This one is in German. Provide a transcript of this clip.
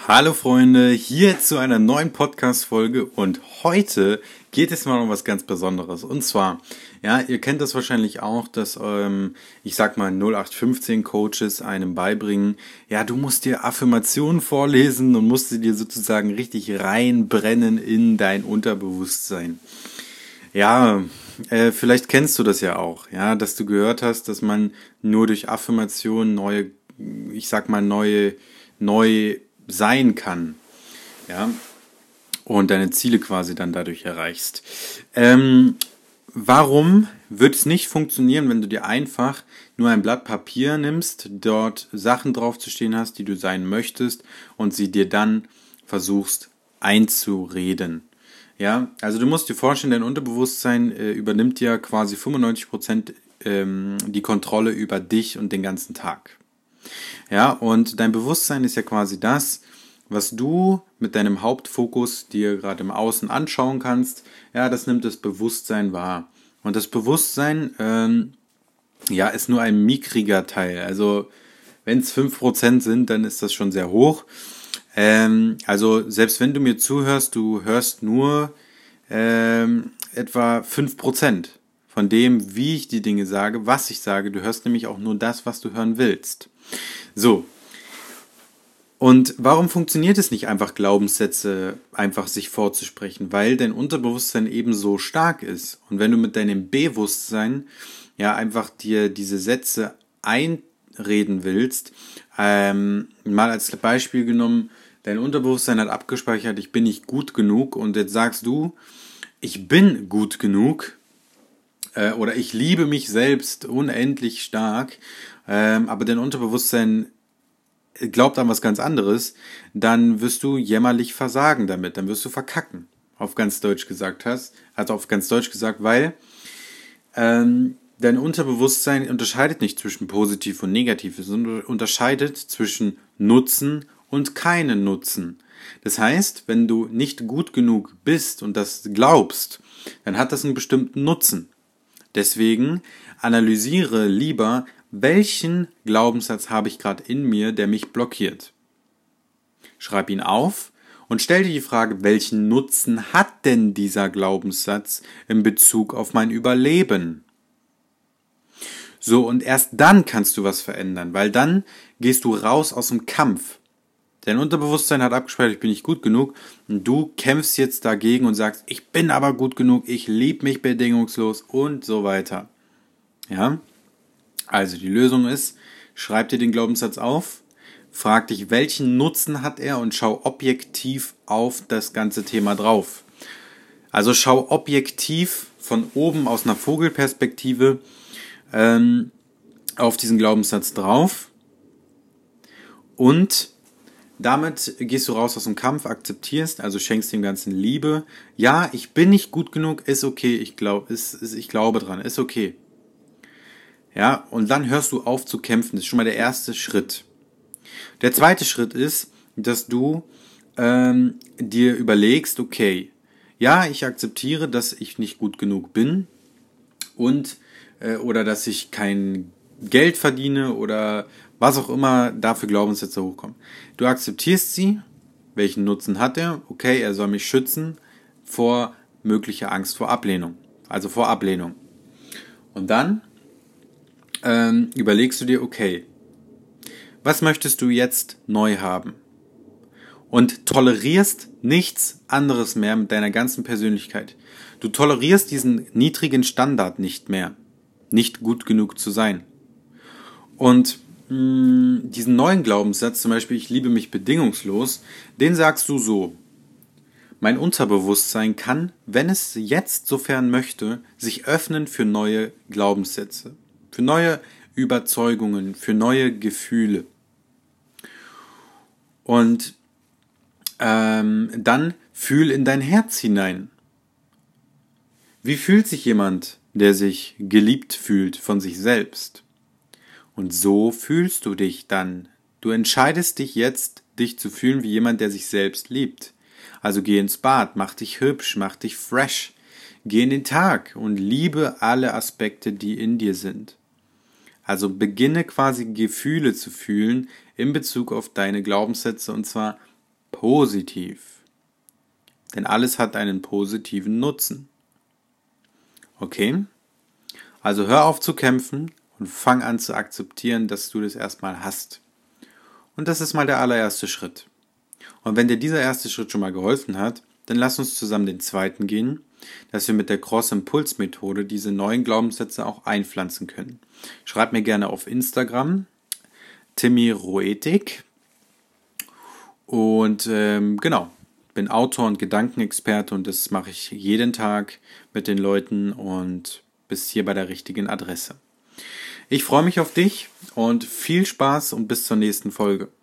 Hallo Freunde, hier zu einer neuen Podcast-Folge und heute geht es mal um was ganz Besonderes. Und zwar, ja, ihr kennt das wahrscheinlich auch, dass, ich sag mal 0815 Coaches einem beibringen, ja, du musst dir Affirmationen vorlesen und musst sie dir sozusagen richtig reinbrennen in dein Unterbewusstsein. Ja, vielleicht kennst du das ja auch, ja, dass du gehört hast, dass man nur durch Affirmationen neu sein kann, ja, und deine Ziele quasi dann dadurch erreichst. Warum wird es nicht funktionieren, wenn du dir einfach nur ein Blatt Papier nimmst, dort Sachen draufzustehen hast, die du sein möchtest und sie dir dann versuchst einzureden? Ja, also du musst dir vorstellen, dein Unterbewusstsein übernimmt ja quasi 95% die Kontrolle über dich und den ganzen Tag. Ja, und dein Bewusstsein ist ja quasi das, was du mit deinem Hauptfokus dir gerade im Außen anschauen kannst. Ja, das nimmt das Bewusstsein wahr. Und das Bewusstsein, ist nur ein mickriger Teil. Also, wenn es 5% sind, dann ist das schon sehr hoch. Also, selbst wenn du mir zuhörst, du hörst nur etwa 5% von dem, wie ich die Dinge sage, was ich sage. Du hörst nämlich auch nur das, was du hören willst. So. Und warum funktioniert es nicht einfach, Glaubenssätze einfach sich vorzusprechen? Weil dein Unterbewusstsein eben so stark ist. Und wenn du mit deinem Bewusstsein ja einfach dir diese Sätze einreden willst, mal als Beispiel genommen, dein Unterbewusstsein hat abgespeichert, ich bin nicht gut genug, und jetzt sagst du, ich bin gut genug, oder ich liebe mich selbst unendlich stark, aber dein Unterbewusstsein glaubt an was ganz anderes, dann wirst du jämmerlich versagen damit, dann wirst du verkacken, auf ganz Deutsch gesagt, weil dein Unterbewusstsein unterscheidet nicht zwischen positiv und negativ, es unterscheidet zwischen Nutzen und keinen Nutzen. Das heißt, wenn du nicht gut genug bist und das glaubst, dann hat das einen bestimmten Nutzen. Deswegen analysiere lieber, welchen Glaubenssatz habe ich gerade in mir, der mich blockiert. Schreib ihn auf und stell dir die Frage, welchen Nutzen hat denn dieser Glaubenssatz in Bezug auf mein Überleben? So, und erst dann kannst du was verändern, weil dann gehst du raus aus dem Kampf. Dein Unterbewusstsein hat abgespeichert, ich bin nicht gut genug, und du kämpfst jetzt dagegen und sagst, ich bin aber gut genug, ich liebe mich bedingungslos und so weiter. Ja? Also die Lösung ist, schreib dir den Glaubenssatz auf, frag dich, welchen Nutzen hat er, und schau objektiv auf das ganze Thema drauf. Also schau objektiv von oben aus einer Vogelperspektive auf diesen Glaubenssatz drauf, und damit gehst du raus aus dem Kampf, akzeptierst, also schenkst dem Ganzen Liebe. Ja, ich bin nicht gut genug, ist okay, ich glaube dran, ist okay. Ja, und dann hörst du auf zu kämpfen, das ist schon mal der erste Schritt. Der zweite Schritt ist, dass du dir überlegst, okay, ja, ich akzeptiere, dass ich nicht gut genug bin und oder dass ich kein Geld verdiene oder was auch immer da für Glaubenssätze hochkommen. Du akzeptierst sie, welchen Nutzen hat er? Okay, er soll mich schützen vor möglicher Angst vor Ablehnung, also vor Ablehnung. Und dann überlegst du dir, okay, was möchtest du jetzt neu haben? Und tolerierst nichts anderes mehr mit deiner ganzen Persönlichkeit. Du tolerierst diesen niedrigen Standard nicht mehr, nicht gut genug zu sein. Und diesen neuen Glaubenssatz, zum Beispiel, ich liebe mich bedingungslos, den sagst du so: Mein Unterbewusstsein kann, wenn es jetzt sofern möchte, sich öffnen für neue Glaubenssätze, für neue Überzeugungen, für neue Gefühle. Und dann fühl in dein Herz hinein. Wie fühlt sich jemand, der sich geliebt fühlt von sich selbst? Und so fühlst du dich dann. Du entscheidest dich jetzt, dich zu fühlen wie jemand, der sich selbst liebt. Also geh ins Bad, mach dich hübsch, mach dich fresh. Geh in den Tag und liebe alle Aspekte, die in dir sind. Also beginne quasi Gefühle zu fühlen in Bezug auf deine Glaubenssätze, und zwar positiv. Denn alles hat einen positiven Nutzen. Okay? Also hör auf zu kämpfen und fang an zu akzeptieren, dass du das erstmal hast. Und das ist mal der allererste Schritt. Und wenn dir dieser erste Schritt schon mal geholfen hat, dann lass uns zusammen den zweiten gehen, dass wir mit der Cross-Impuls-Methode diese neuen Glaubenssätze auch einpflanzen können. Schreib mir gerne auf Instagram, Timmy Roetik. Und genau, bin Autor und Gedankenexperte und das mache ich jeden Tag mit den Leuten und bist hier bei der richtigen Adresse. Ich freue mich auf dich und viel Spaß und bis zur nächsten Folge.